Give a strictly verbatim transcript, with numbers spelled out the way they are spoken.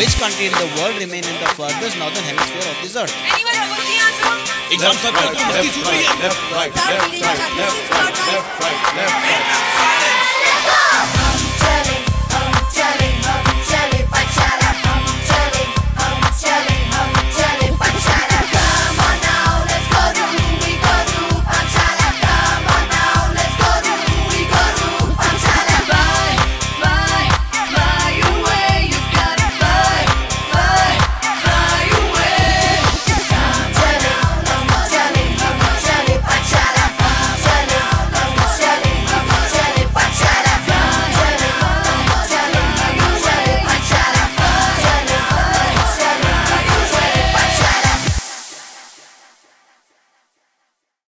Which country in the world remain in the furthest northern hemisphere of this earth? Anyone know what's the answer? Exam sir left, right, left, right, left, right, left, right, left, right, left, right.